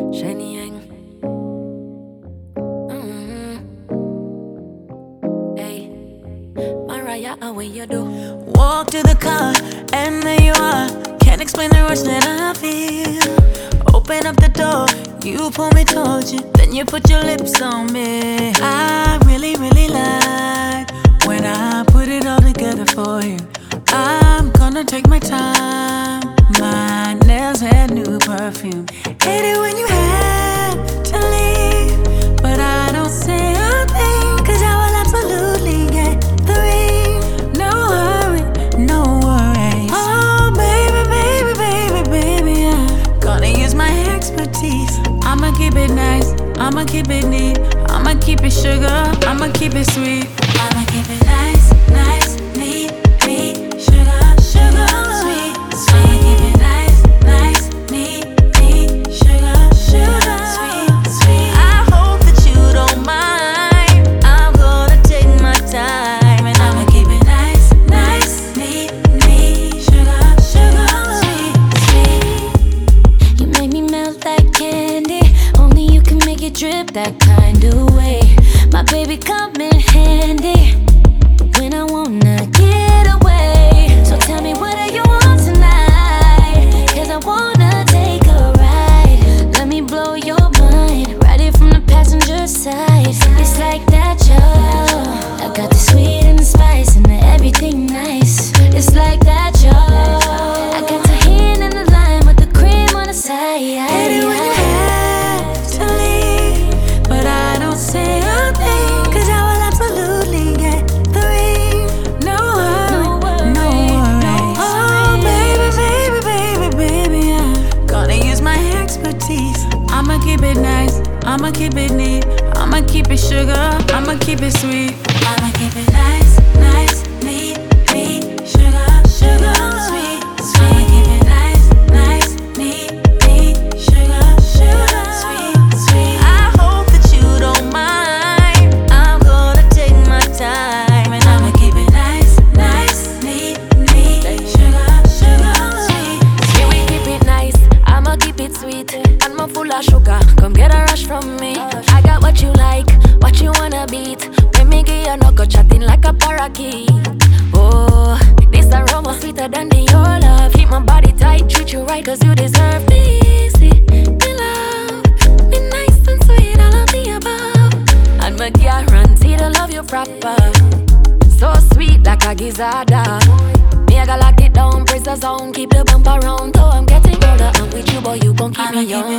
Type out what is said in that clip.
Shiny Yang. Hey, Mariah, how you do? Walk to the car, and there you are. Can't explain the rush that I feel. Open up the door, you pull me towards you, then you put your lips on me. I really, really like when I put it all together for you. I'm gonna take my time. My nails had new perfume. Hate it when you have to leave, but I don't say a thing, 'cause I will absolutely get the ring. No hurry, no worries. Oh baby, baby, baby, baby, I'm gonna use my expertise. I'ma keep it nice, I'ma keep it neat, I'ma keep it sugar, I'ma keep it sweet. I'ma keep it nice, nice, neat, neat, sugar, sugar, sweet, sweet. I'ma keep it nice, nice, neat, neat, sugar, sugar, sweet, sweet. I hope that you don't mind. I'm gonna take my time, and I'ma keep it nice, nice, neat, neat, sugar, sugar, sweet, sweet. You make me melt like candy. Only you can make it drip that kind of way. My baby come in handy when I wanna get away. So tell me, what do you want tonight? 'Cause I wanna take a ride. Let me blow your mind, right it from the passenger side. It's like that, yo. I got the sweet and the spice and the everything nice. It's like that, yo. I got the hand and the lime with the cream on the side. Hate it when you have to leave, but I don't say a thing, 'cause I will absolutely get the ring. No hurry, no worries. Oh baby, baby, baby, baby, I'm gonna use my expertise. I'ma keep it nice, I'ma keep it neat, I'ma keep it sugar, I'ma keep it sweet. I'ma keep it nice, nice, neat, neat, sugar, sugar, sweet, sweet. I'ma keep it nice, nice, neat, neat, sugar, sugar, sweet, sweet. I hope that you don't mind. I'm gonna take my time, and I'ma keep it nice, nice, neat, neat, sugar, sugar, sweet. Yeah, we keep it nice, I'ma keep it sweet. And I'm full of sugar, come get a rush from me. I got what you like, what you wanna beat. When me give you no go chatting like a parakeet. Oh, this aroma sweeter than the your love. Keep my body tight, treat you right, 'cause you deserve me. See, me love, be nice and sweet, all of the above. And me guarantee to love you proper. So sweet like a gizzada. Me I gotta lock it down, press the zone, keep the bumper round. So I'm getting older, and with you, boy, you gon' keep I'ma me keep young. it